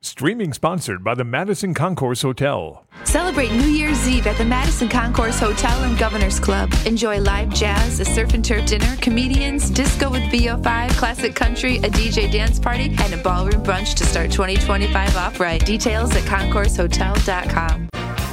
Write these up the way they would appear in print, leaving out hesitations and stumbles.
Streaming sponsored by the Madison Concourse Hotel. Celebrate New Year's Eve at the Madison Concourse Hotel and Governor's Club. Enjoy live jazz, a surf and turf dinner, comedians, disco with VO5, classic country, a DJ dance party, and a ballroom brunch to start 2025 off right. Details at concoursehotel.com.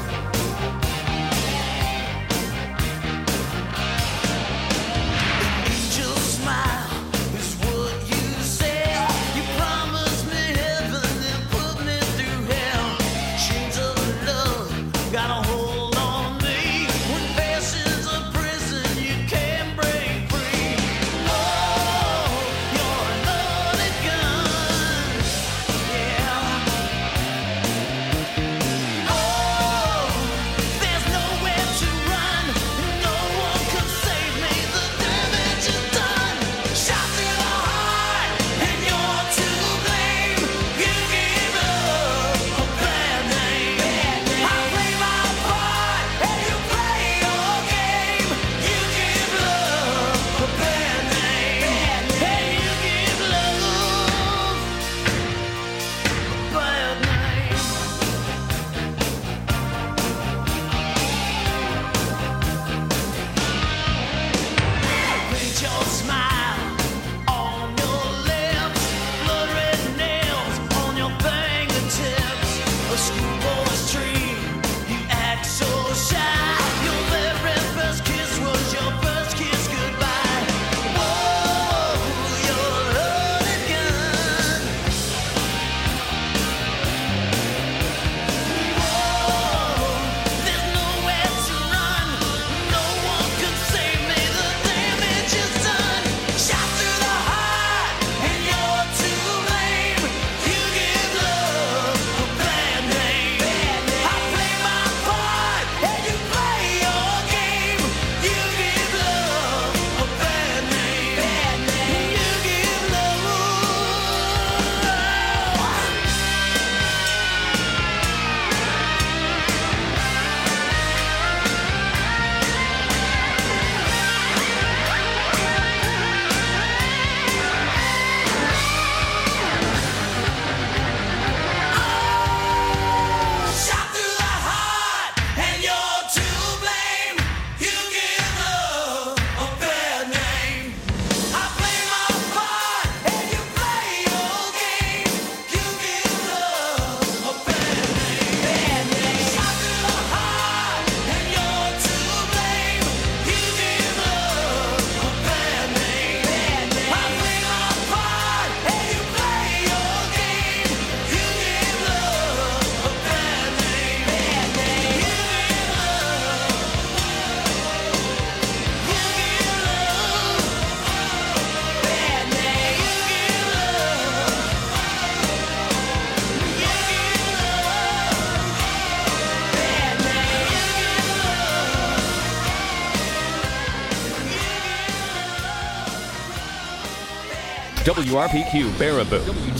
WRPQ Baraboo,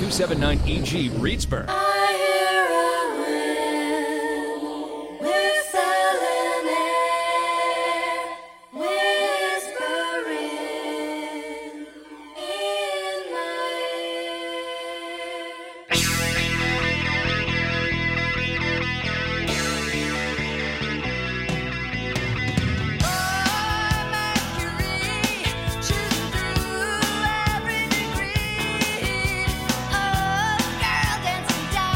W279EG Reedsburg. Girl dancing down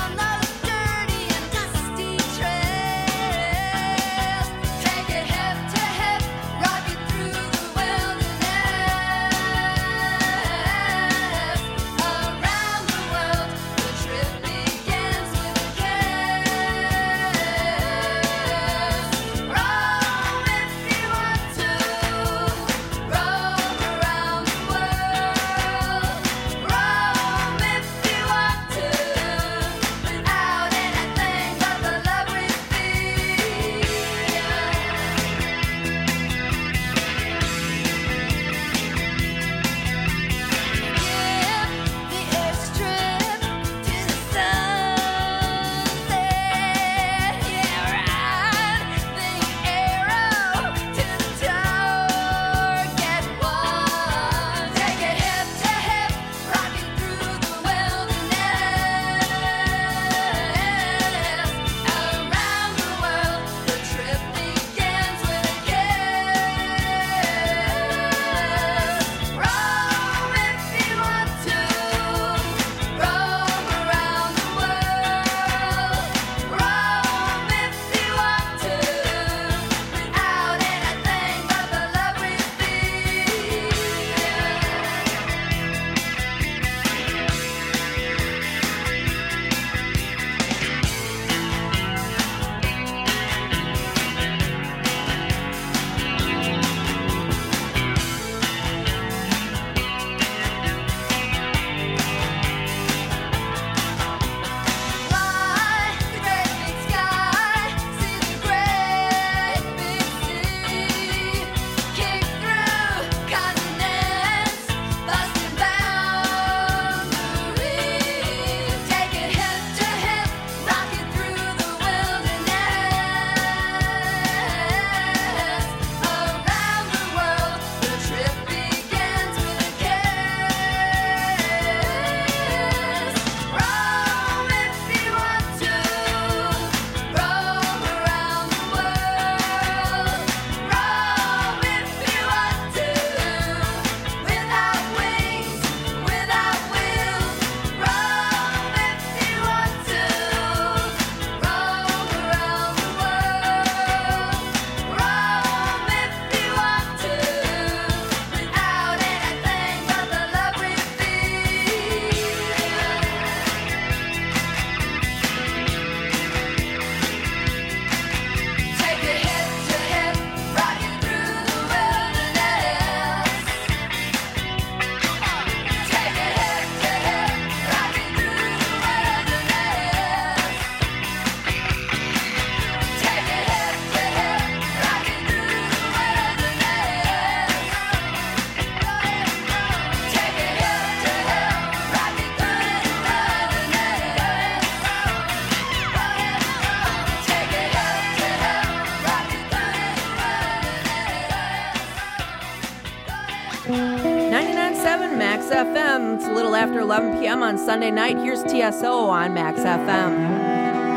a little after 11 p.m. on Sunday night. Here's TSO on Max FM.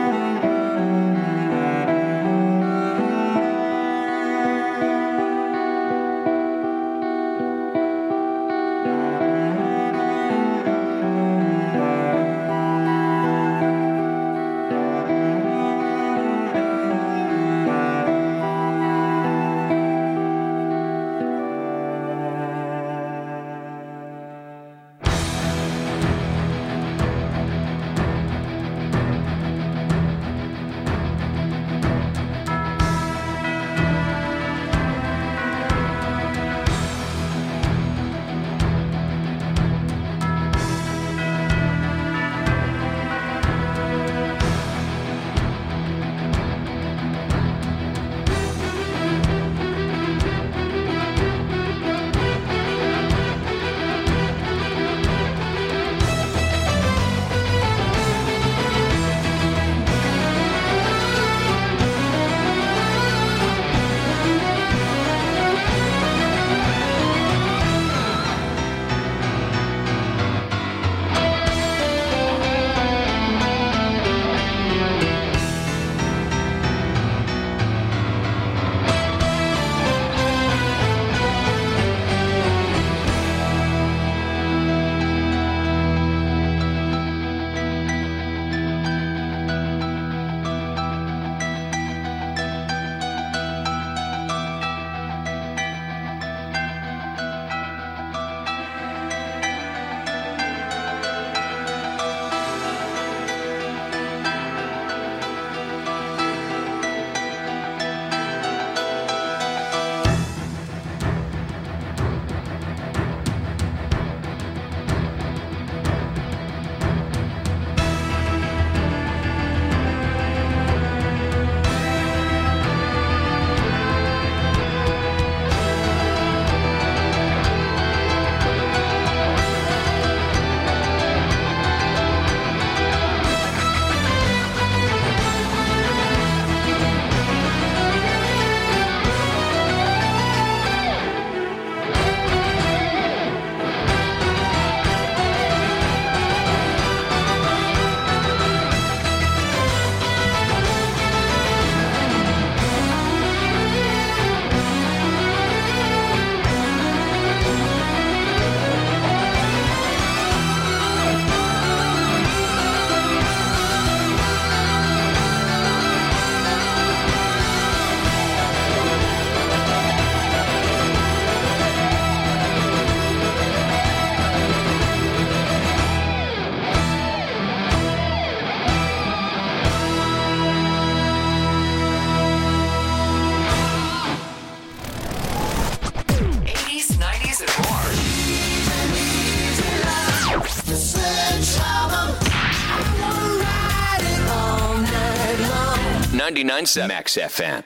Max FM.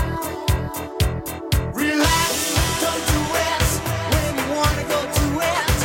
Relax, don't you rest when you wanna go to rest.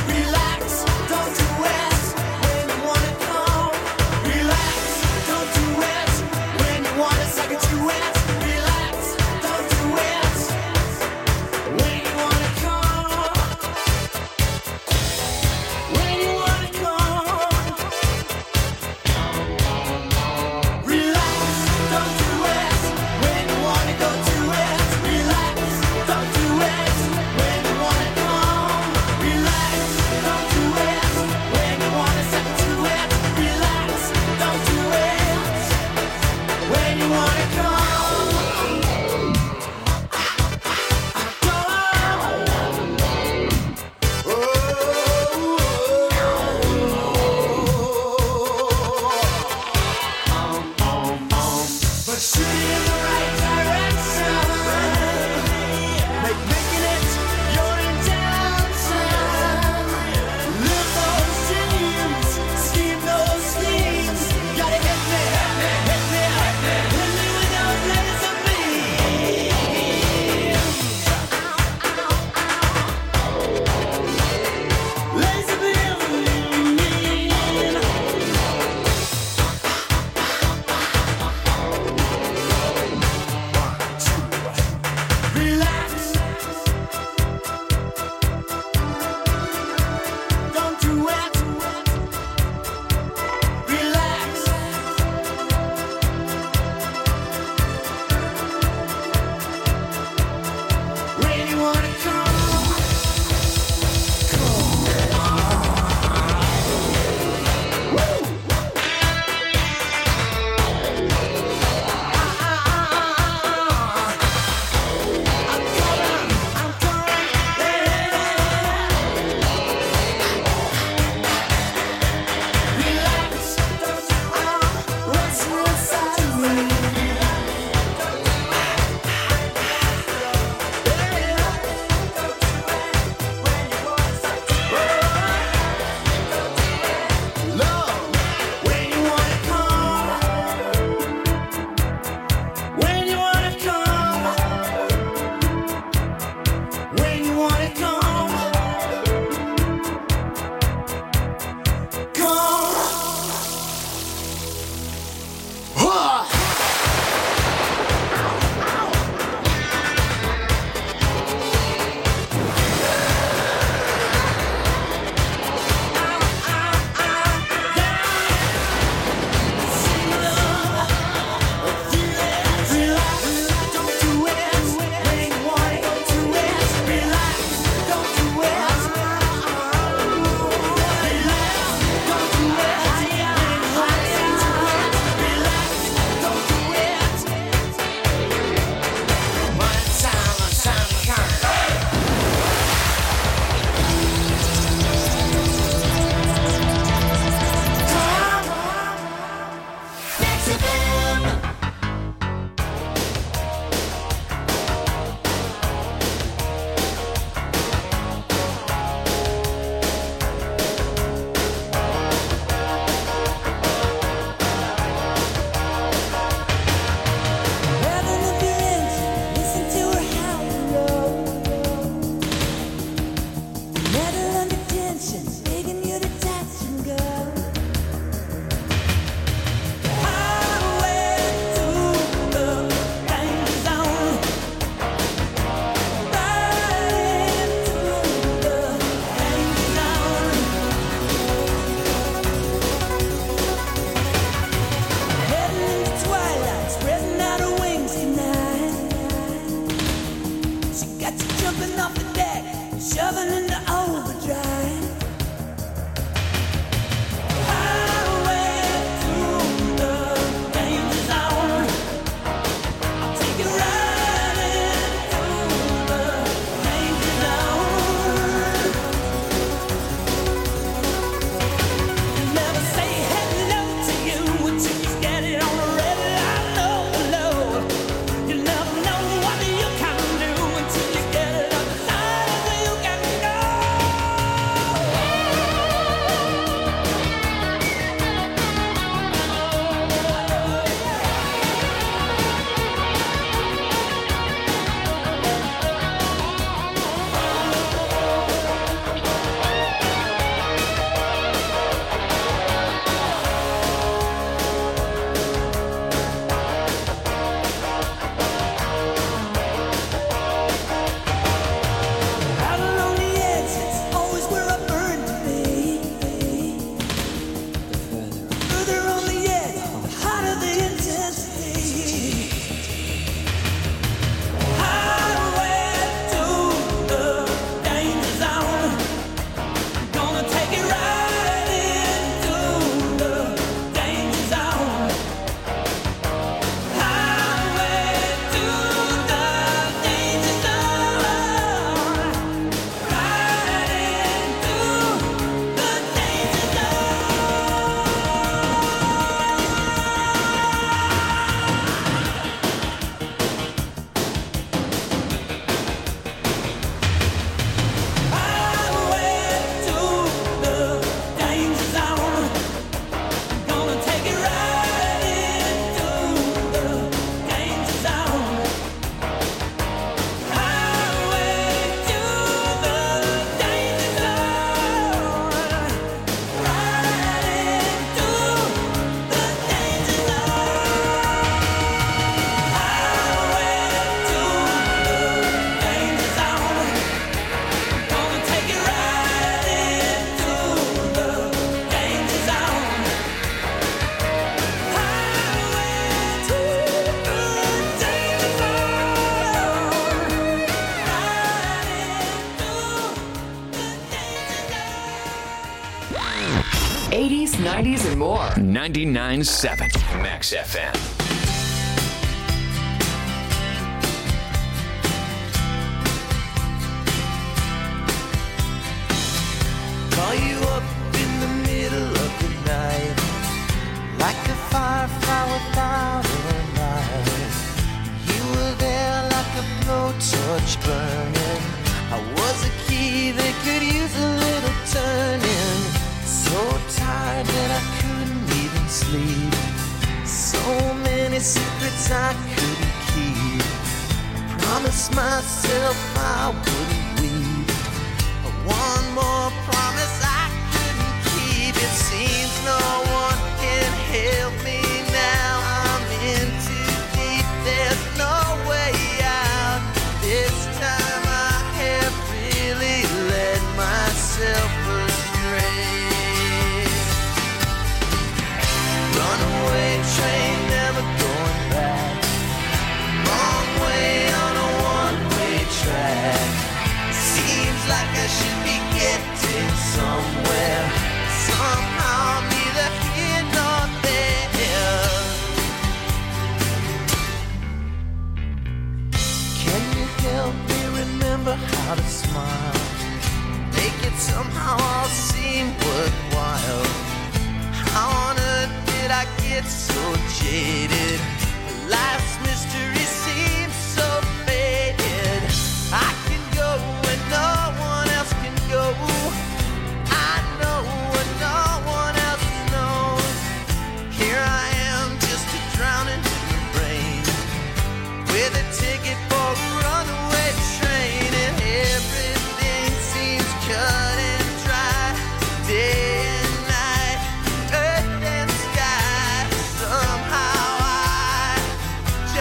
jumping off the deck, shoving into overdrive. Highway through the danger zone. I'll take you riding through the danger zone. You never say hello to you until you get it on the red line. No, you never know what you can do until you get it on the line. You can go. Out along the edge, it's always where I burn to be. Further on the edge, the hotter the intensity. Highway to the danger zone. I'm gonna take it right into the danger zone. Highway to the danger zone. Right into the danger Highway to the danger zone. I'm gonna take it right into the danger zone. Highway to the danger zone. Right into the danger zone. Highway to the danger zone. Gonna take it right into the danger zone. Highway to the danger zone. Right into the danger zone. 80s, 90s, and more. 99.7 Max FM. Call you up in the middle of the night, like a firefly without a light. You were there like a blowtorch burning. I was a key that could use a little turning. So tired that I couldn't even sleep. So many secrets I couldn't keep. Promised myself I wouldn't weep. One more promise I couldn't keep. It seems no one can help me now. I'm in too deep. There's no way out. This time I have really led myself astray. Runaway train, never going back. Wrong way on a one-way track. Seems like I should be getting somewhere. Somehow I'm neither here nor there. Can you help me remember how to smile? Make it somehow all seem worthwhile. How on earth did I get so jaded? Life's mystery seems so faded. I can go where no one else can go. I know what no one else knows. Here I am, just a drowning in the rain, with a ticket for a runaway train, and everything seems cut and dry. Day and night, earth and sky. Somehow I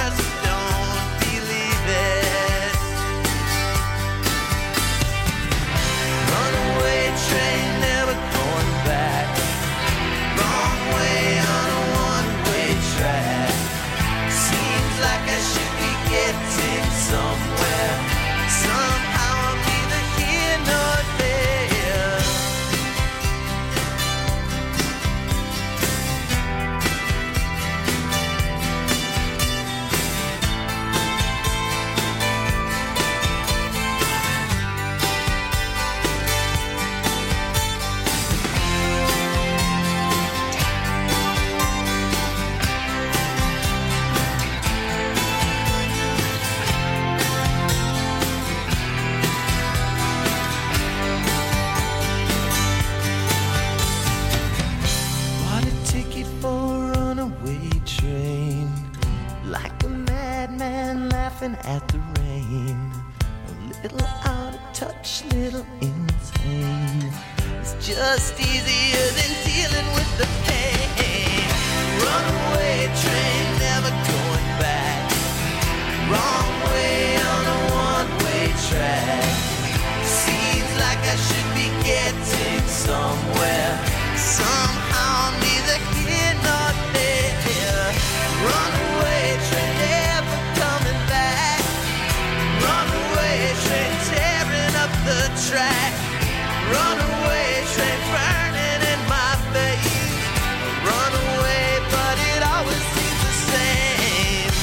little out of touch, little insane. It's just easier than dealing with the pain. Runaway train, never going back. Wrong way on a one-way track. Seems like I should be getting somewhere. Somehow neither here nor there. Runaway train, never coming back. Runaway train, tearing up the track. Runaway train, burning in my face. Runaway, but it always seems the same.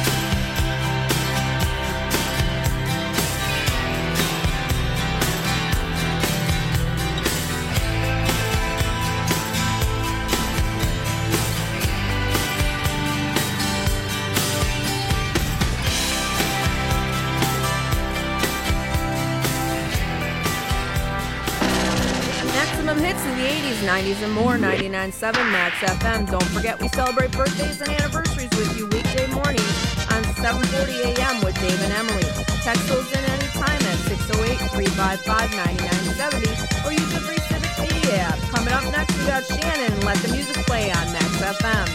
Maximum hits in the 80s, 90s, and more. 99.7 Max FM. Don't forget, we celebrate birthdays and anniversaries with you weekday mornings on 7:40 a.m. with Dave and Emily. Text those in anytime at 608-355-9970 or use the free Civic Media app. Coming up next, we got Shannon and Let the Music Play on Max FM.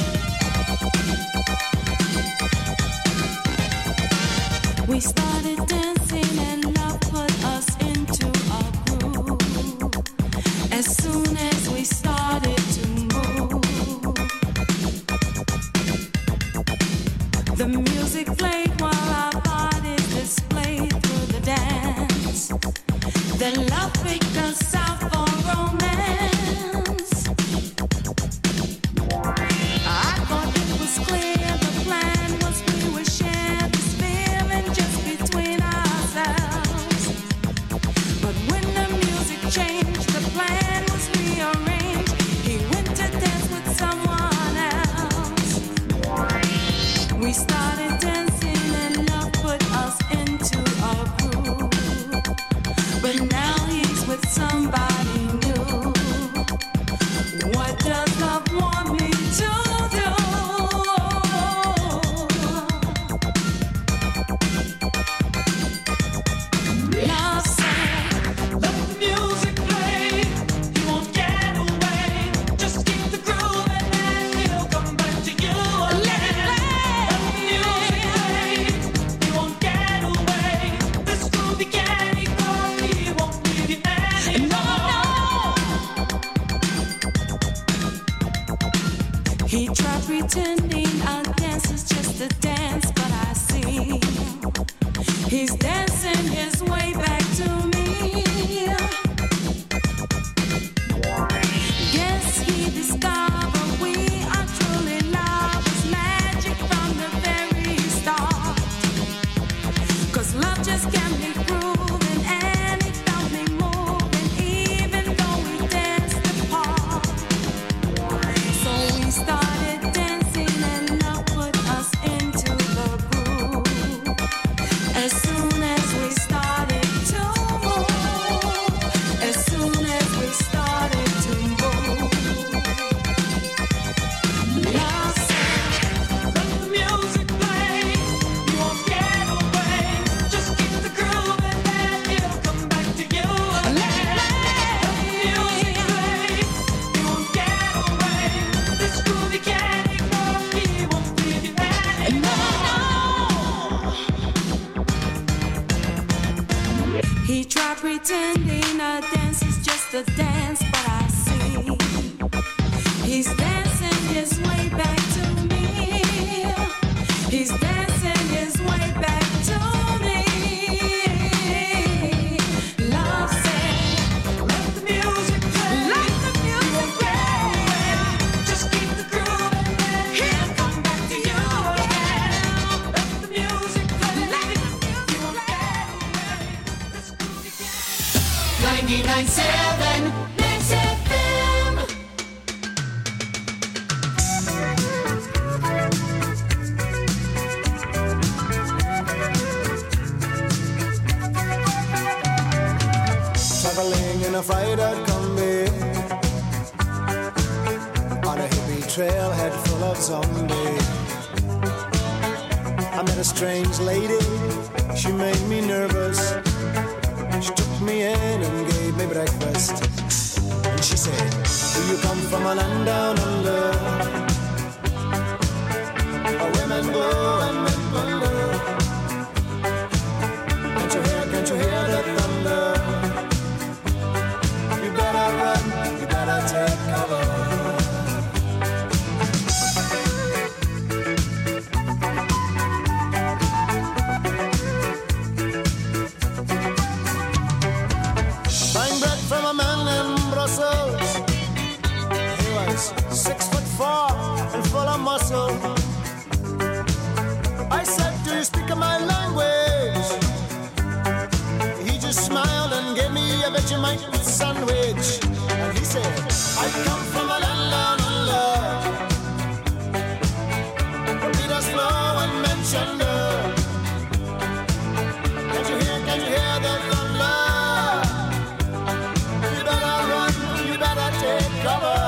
We started dancing and love put us into a groove. As soon as we started to move, the music played while our bodies displayed through the dance. Then love picked us out for romance. I thought it was clear the plan was we would share this feeling just between ourselves. But when the music changed, the plan was rearranged. He went to dance with someone else. We started dancing and love put us into a groove. But now he's with somebody new. What does love want me to do? Love said, let the music play. You won't get away. Just keep the groove and then he'll come back to you again. Let the music play. You won't get away. This groove he can't ignore. He won't leave you anymore. He tried pretending our dance is just a dance, but I see he's dancing his way back to me. Yes, he discovered we are truly lovers, magic from the very start. 'Cause love just can't be proven and it don't be moving, even though we danced apart. So we started dancing and love put us into the groove. As soon as we started to move, as soon as we started to move, love said, let the music play. You won't get away. Just keep the groove and then he'll come back to you again. Let the music play. You won't get away. This groove you can't ignore. He won't leave you anymore. He tried pretending a dance is just a dance, but I see he's dancing his way back to me. He's dancing his way back to me. Love said, let the music play. Let the music play. Just keep the groove and then he'll come back to you again. Let the music play. You won't get away. This groove you can't. 99.7 Max FM. Traveling in a freighter combi on a hippie trailhead full of zombies. I met a strange lady, she made me nervous. She took me in and gave me breakfast. And she said, do you come from a land down under? Where women go and men wonder. Can't you hear the thunder? You better run, you better take cover. Buying bread from a man in Brussels. He was 6'4" and full of muscle. I said, do you speak my language? He just smiled and gave me a Vegemite sandwich. And he said, I come from a land down under. The Peters flow and Manchester. Can't you hear the thunder? You better run, you better take cover.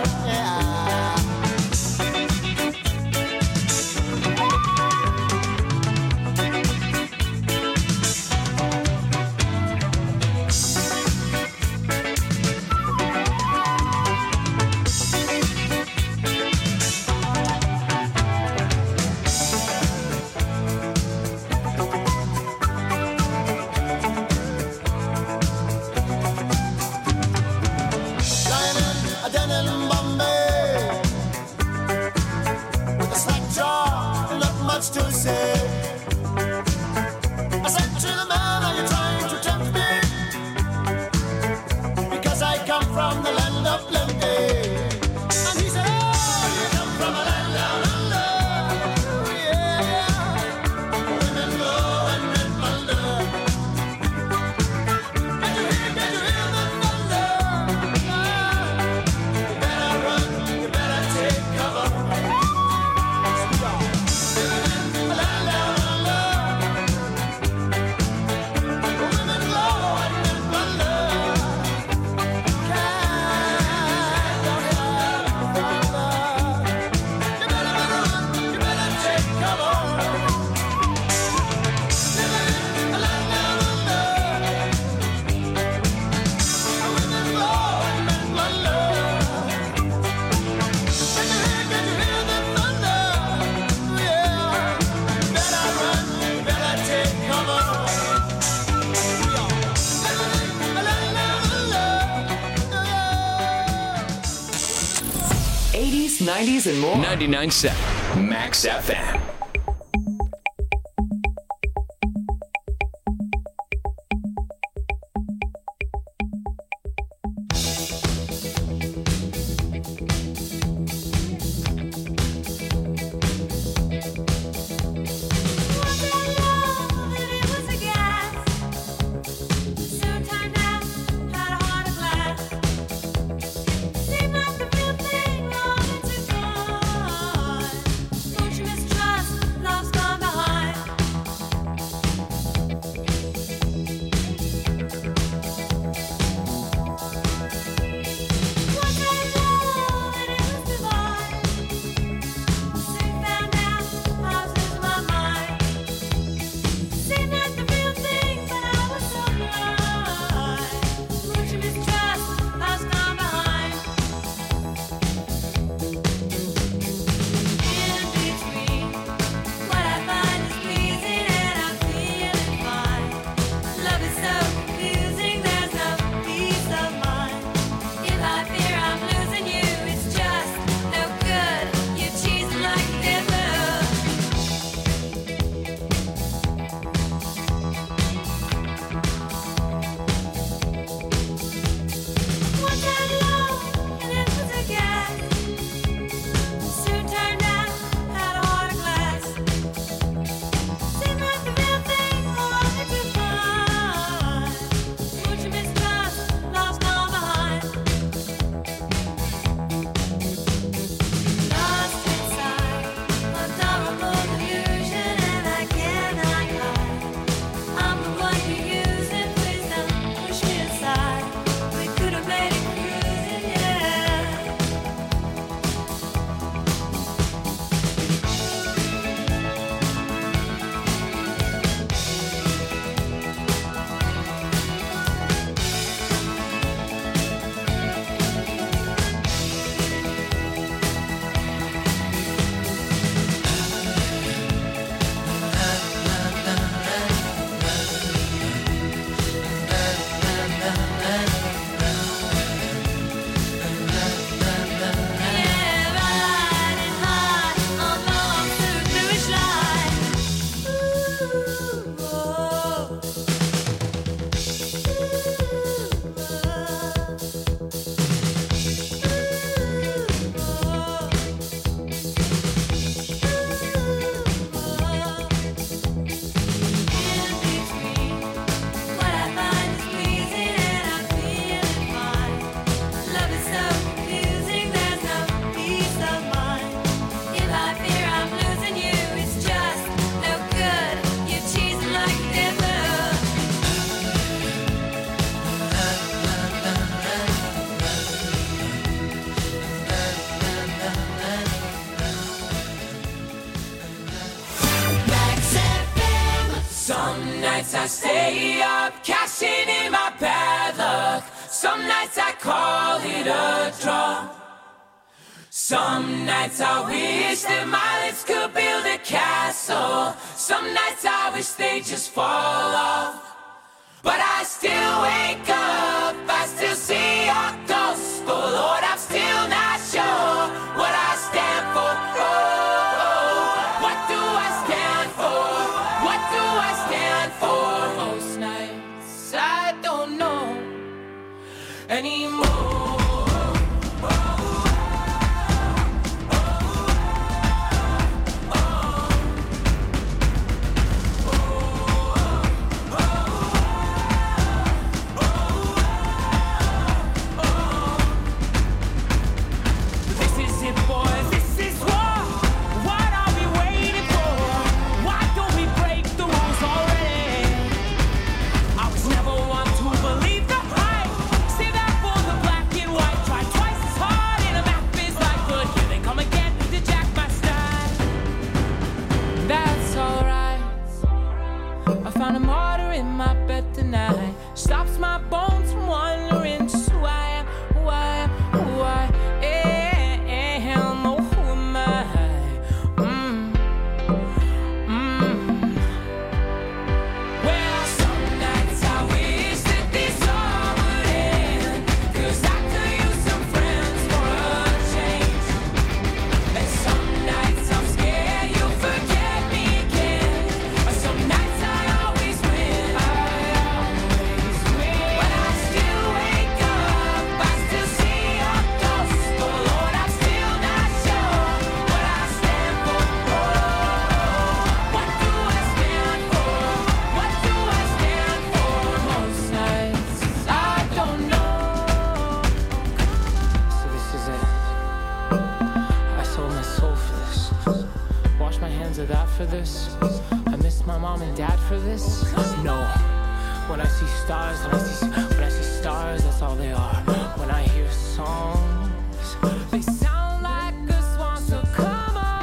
To say, I said to the man, are you trying to tempt me? Because I come from the land of plenty. And he said, oh, you come from a land down under. Yeah, women go and men wonder. Can't you hear the thunder? You better run, you better take cover. '80s, '90s, and more. 99.7 Max FM. Seemed like the real thing, all to God. Don't you mistrust be up, cashing in my bad luck. Some nights I call it a draw. Some nights I wish that my lips could build a castle. Some nights I wish they just fall off. But I still wake up, I still see your ghost. Oh Lord, I'm still not sure what I stand for. Oh, what do I stand for? What do I stand for? Most nights I don't know anymore. Stops my bones from wandering just who I am, who I am, who I am. Oh, who am I? Well, some nights I wish that this all would end, 'cause I could use some friends for a change. And some nights I'm scared you'll forget me again. Some nights I always win. For this, I miss my mom and dad for this. No, when I see stars, when I see stars, that's all they are. When I hear songs, they sound like a swan. So come on,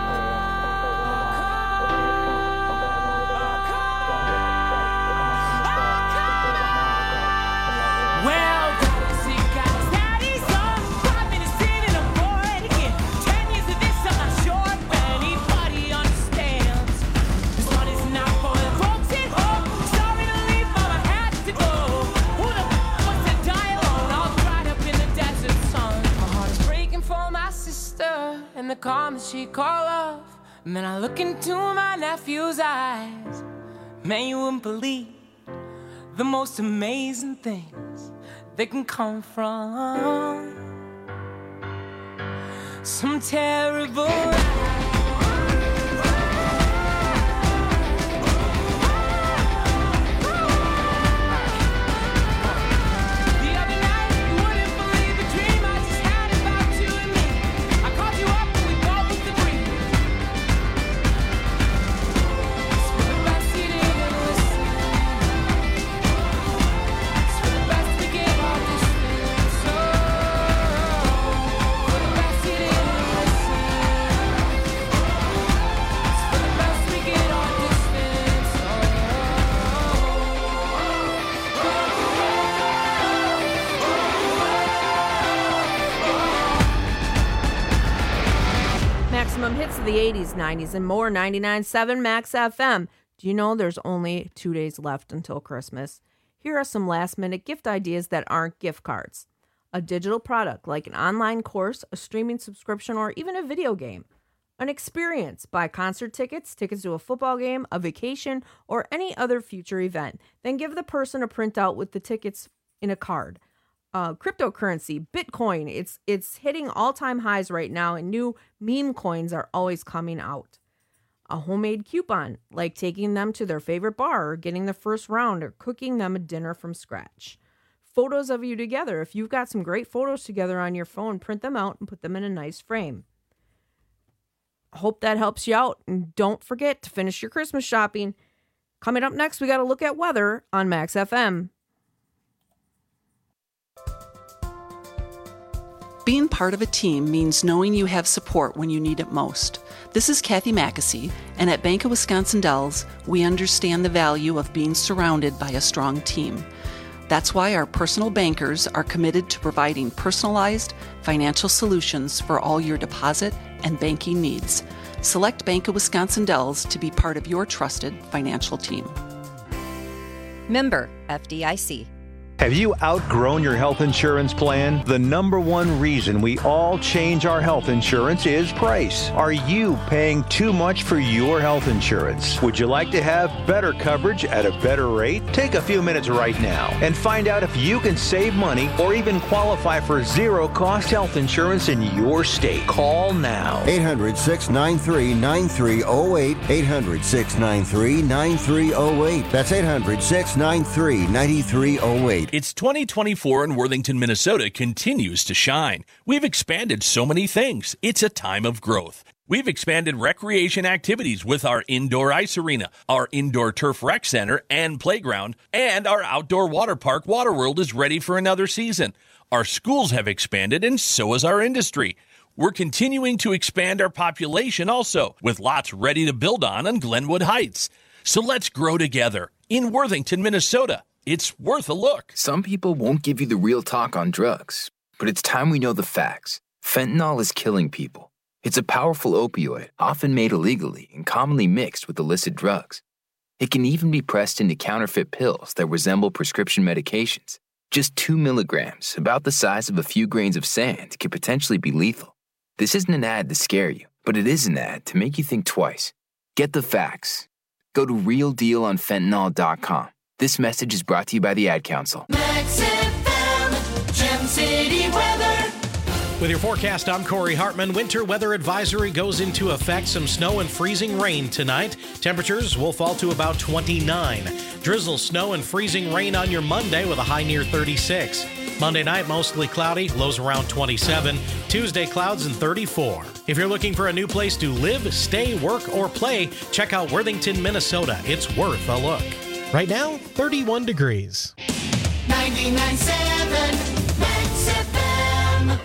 well, see guys, daddy's on 5 minutes in and I'm bored again. 10 years of this, I'm not sure if anybody understands. This one is not for the folks at home. Sorry to leave, mama had to go. Who the wants to die alone, all dried up in the desert sun? My heart is breaking for my sister and the comments she call off. And then I look into my nephew's eyes. Man, you wouldn't believe the most amazing things that can come from some terrible hits of the 80s, 90s, and more. 99.7 Max FM. Do you know there's only 2 days left until Christmas? Here are some last-minute gift ideas that aren't gift cards. A digital product like an online course, a streaming subscription, or even a video game. An experience. Buy concert tickets, tickets to a football game, a vacation, or any other future event. Then give the person a printout with the tickets in a card. Cryptocurrency, Bitcoin, it's hitting all-time highs right now, and new meme coins are always coming out. A homemade coupon, like taking them to their favorite bar or getting the first round or cooking them a dinner from scratch. Photos of you together. If you've got some great photos together on your phone, print them out and put them in a nice frame. Hope that helps you out, and don't forget to finish your Christmas shopping. Coming up next, we got to look at weather on Max FM. Being Being part of a team means knowing you have support when you need it most. This is Kathy Mackesy, and at Bank of Wisconsin Dells, we understand the value of being surrounded by a strong team. That's why our personal bankers are committed to providing personalized financial solutions for all your deposit and banking needs. Select Bank of Wisconsin Dells to be part of your trusted financial team. Member FDIC. Have you outgrown your health insurance plan? The number one reason we all change our health insurance is price. Are you paying too much for your health insurance? Would you like to have better coverage at a better rate? Take a few minutes right now and find out if you can save money or even qualify for zero-cost health insurance in your state. Call now. 800-693-9308. 800-693-9308. That's 800-693-9308. It's 2024 and Worthington, Minnesota continues to shine. We've expanded so many things. It's a time of growth. We've expanded recreation activities with our indoor ice arena, our indoor turf rec center and playground, and our outdoor water park, Waterworld, is ready for another season. Our schools have expanded, and so has our industry. We're continuing to expand our population also, with lots ready to build on Glenwood Heights. So let's grow together in Worthington, Minnesota. It's worth a look. Some people won't give you the real talk on drugs, but it's time we know the facts. Fentanyl is killing people. It's a powerful opioid, often made illegally and commonly mixed with illicit drugs. It can even be pressed into counterfeit pills that resemble prescription medications. Just 2 milligrams, about the size of a few grains of sand, can potentially be lethal. This isn't an ad to scare you, but it is an ad to make you think twice. Get the facts. Go to realdealonfentanyl.com. This message is brought to you by the Ad Council. Max FM, Gem City weather. With your forecast, I'm Corey Hartman. Winter weather advisory goes into effect. Some snow and freezing rain tonight. Temperatures will fall to about 29. Drizzle, snow, and freezing rain on your Monday with a high near 36. Monday night, mostly cloudy, lows around 27. Tuesday, clouds and 34. If you're looking for a new place to live, stay, work, or play, check out Worthington, Minnesota. It's worth a look. Right now, 31 degrees. 99.7 Max FM.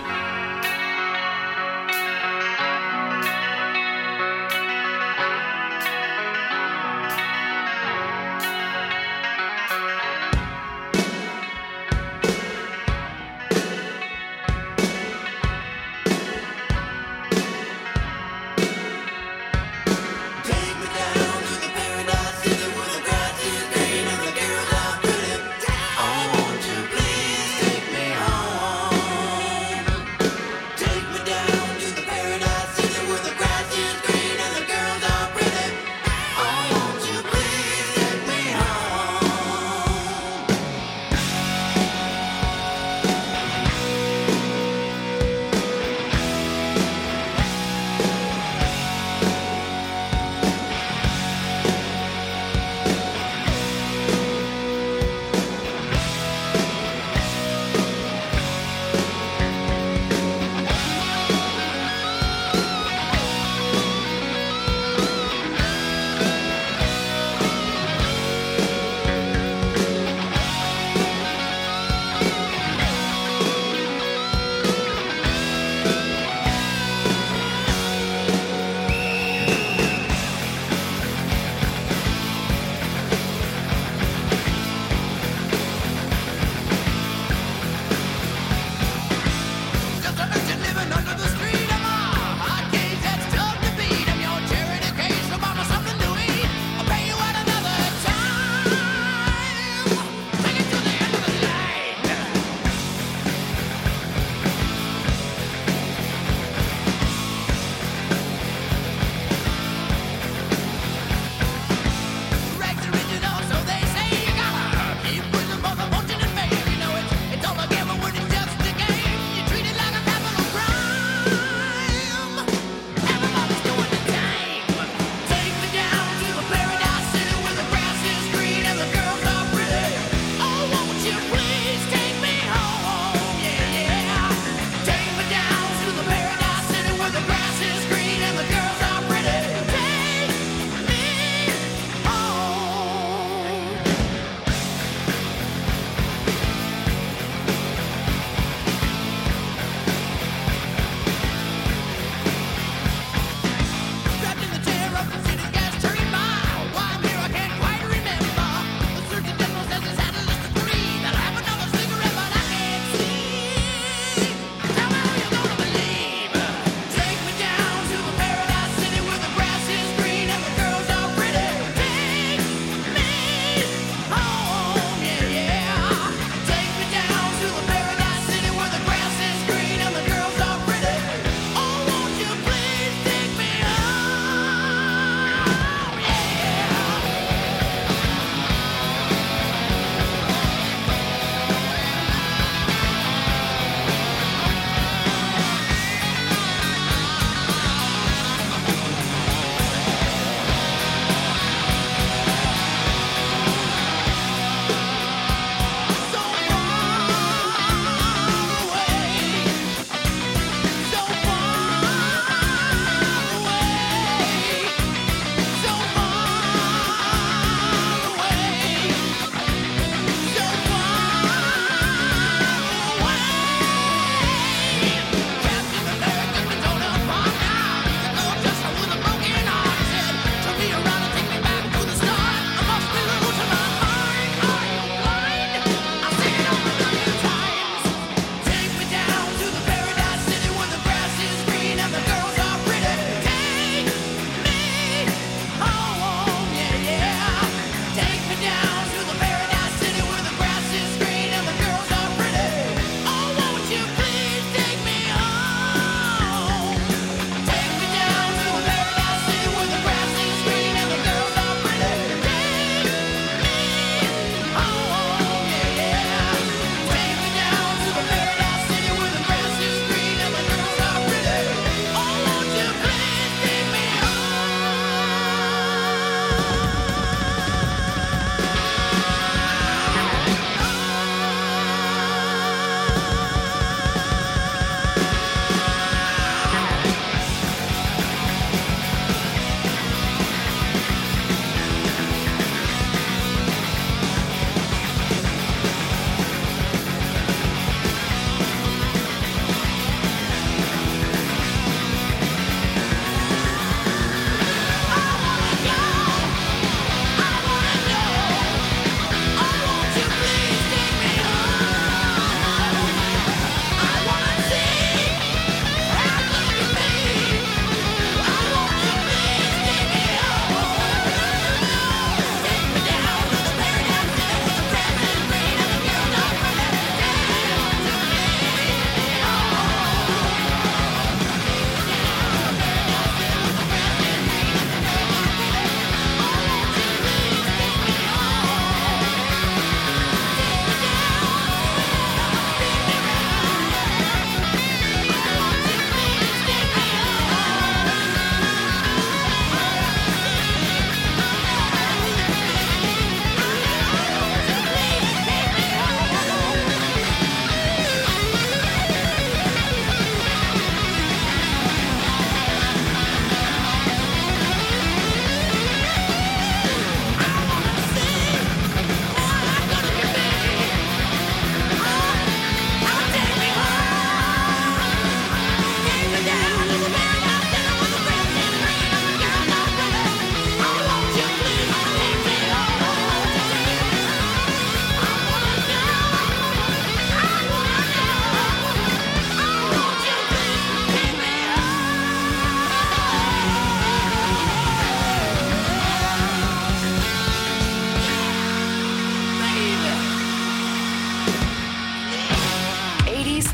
I want to please take me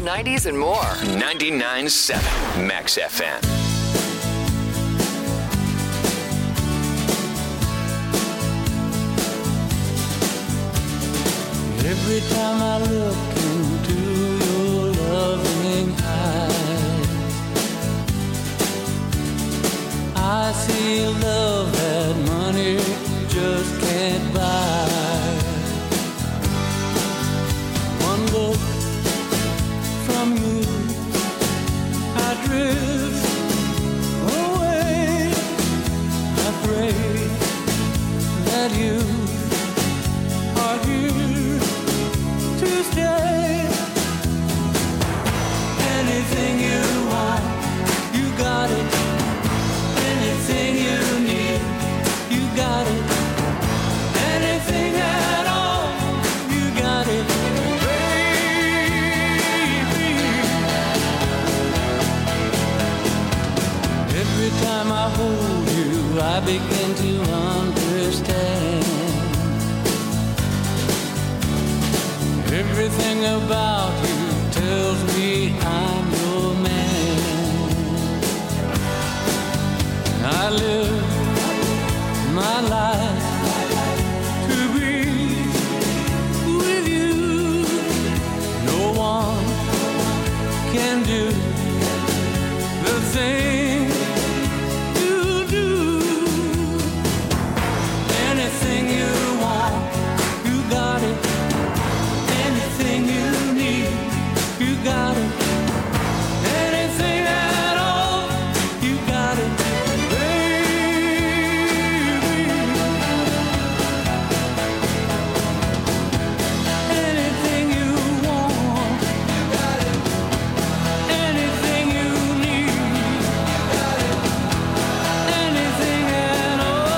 90s, and more. 99.7 Max FM. Every time I look into your loving eyes, I see love that money just can't buy. One look from you, I drift away. I pray that you are here to stay. Anything you want, you got it. Anything you need, you got it. Anything at all, you got it, baby. Every time I hold you, I begin to understand. Everything about you tells me I'm your man. I live my life to be with you. No one can do the thing you do. Anything you want, you got it. Anything you need, you got it. Anything at all, you got it, baby. Anything you want, you got it. Anything you need, you got it. Anything at all.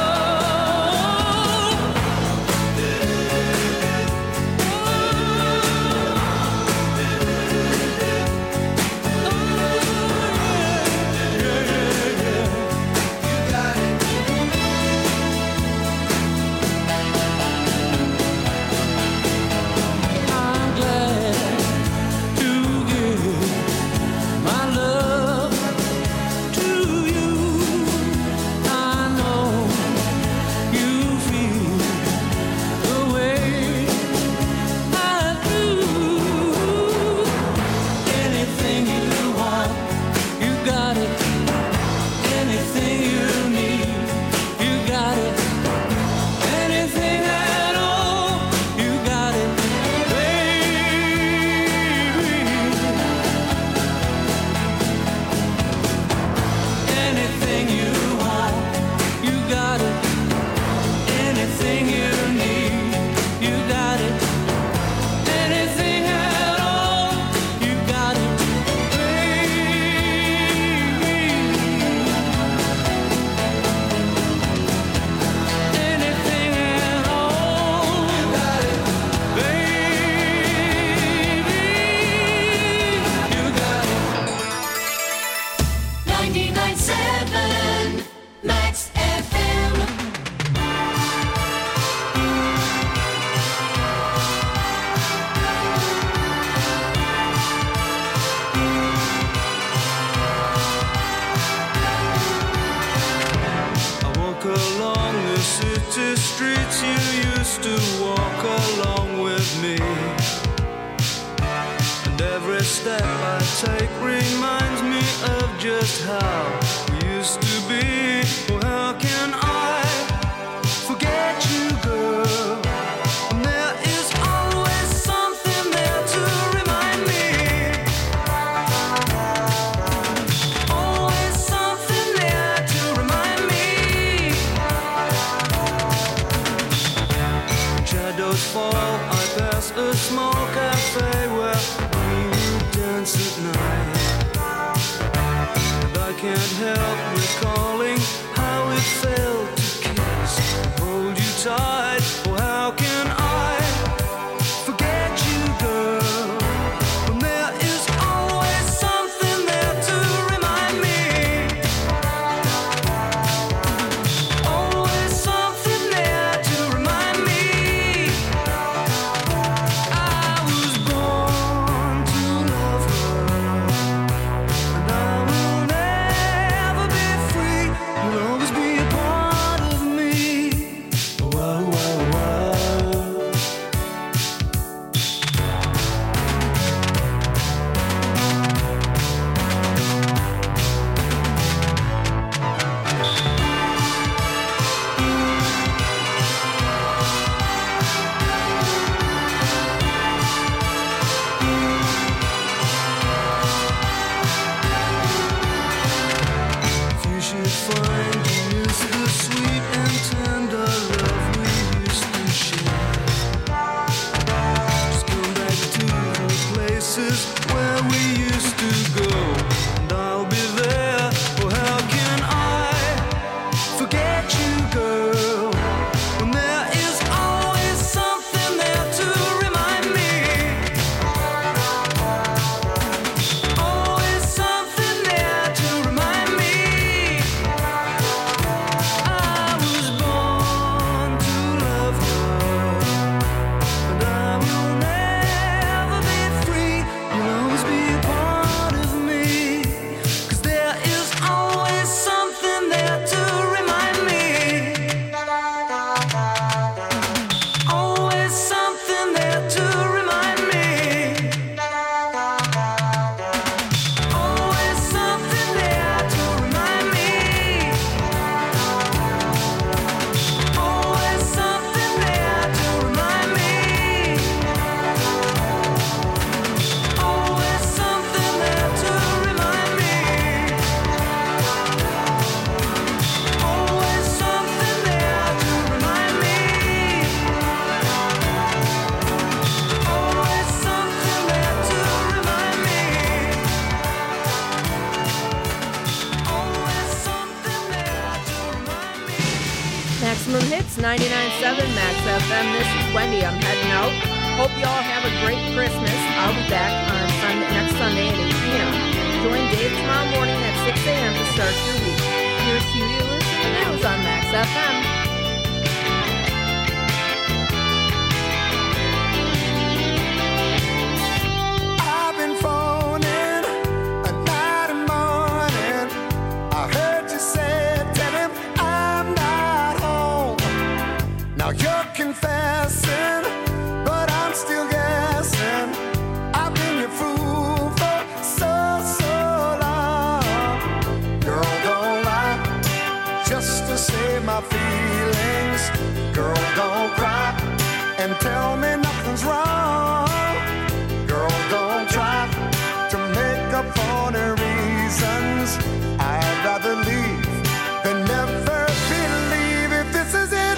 I'm glad to give my love to you. I know you feel the way I do. Anything you want, you got it. Anything you need, you got it. Anything at all, you got it, baby. Anything you want, you got it. Anything you need, you got it. Anything at all, you got it, baby. Anything at all, you got it, baby. You got it. 99.7 Max FM. I walk along the city streets you used to walk along with me. And every step I take reminds me of just how we used to be. Well, how can I forget you, girl? And there is always something there to remind me. Always something there to remind me. Shadows fall, I pass a small cafe where we would dance at night. And I can't help recalling how it felt to kiss and hold you tight. Well, how can I forget you, girl? When there is always something there to remind me. Always something there to remind me. I was born FM. This is Wendy. I'm heading out. Hope you all have a great Christmas. I'll be back on next Sunday at 8 p.m. Join Dave tomorrow morning at 6 a.m. to start your week. Here's Huey Lewis and the news on Max FM. Confessing, but I'm still guessing. I've been your fool for so long. Girl, don't lie just to save my feelings. Girl, don't cry and tell me nothing's wrong. Girl, don't try to make up for the reasons. I'd rather leave than never believe. If this is it,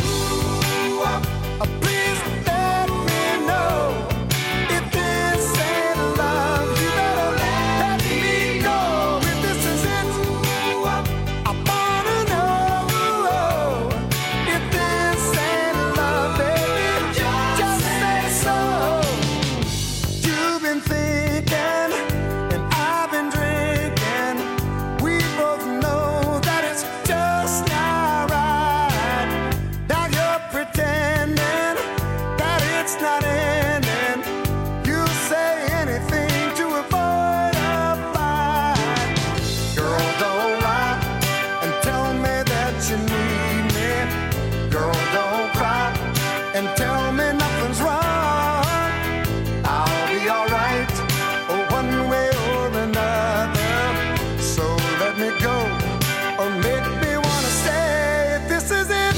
please let me know. If this ain't love, you better let me go. If this is it, I wanna know. If this ain't love, baby, just say so. You've been thinking and I've been drinking. We both know that it's just not right. Now you're pretending it's not ending. You say anything to avoid a fight. Girl, don't lie and tell me that you need me. Girl, don't cry and tell me nothing's wrong. I'll be alright, one way or another. So let me go or make me wanna stay. If this is it,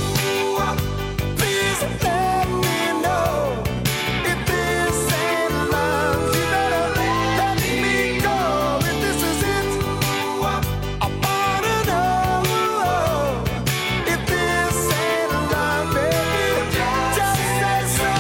please let me know. If this ain't love, you better let me go. If this is it, I wanna know. If this ain't love, baby, just say so.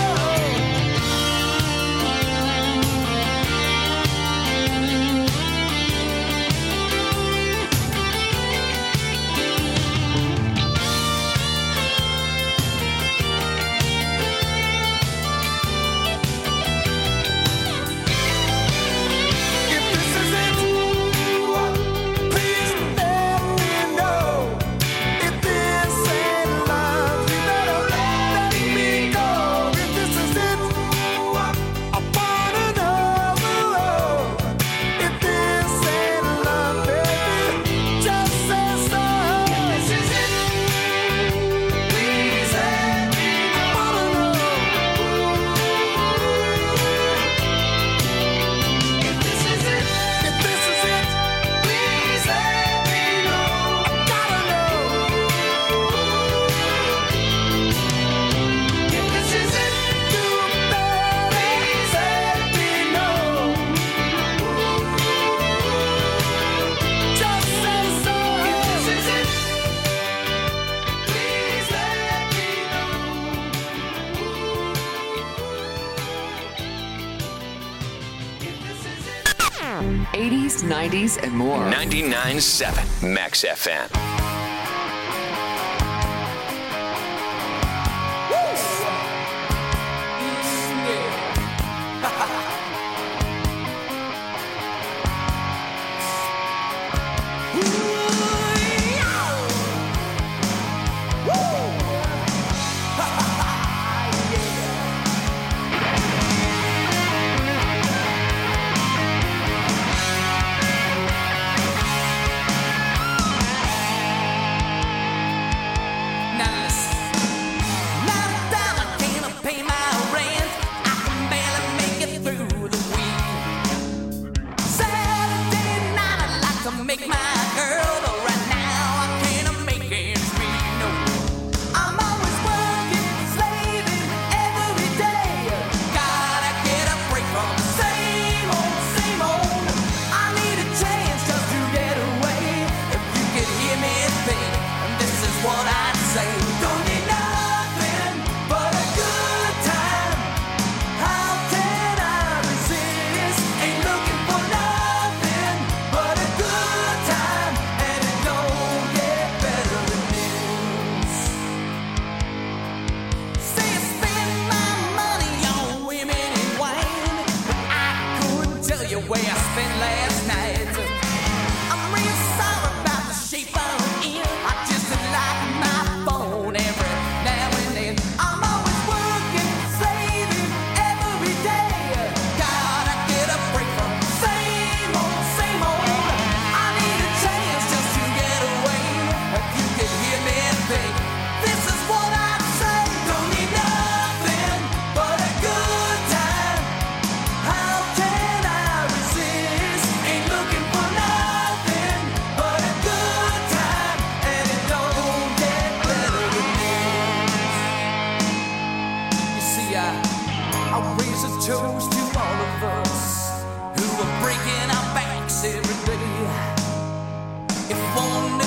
If this is it, please let me know. If this ain't love, you better let me go. If this is it, I wanna know. If this ain't love, baby, just say so. If this is it, please let me know. I wanna know. If this is it, please let me know. I gotta know. If this is it, you better please let me know. Just say so. If this is it, please let me know. 80s, 90s, and more. 99.7 Max FM. coffee last night. I'm real sorry about the shape I'm in. I just like my phone every now and then. I'm always working, saving every day. Gotta get a break from same old, same old. I need a chance just to get away. If you could hear me think, this is what I'd say. Don't need nothing but a good time. How can I resist? Ain't looking for nothing but a good time, and it don't get better than this. You see, I raise a toast to all of us who are breaking our backs every day. If one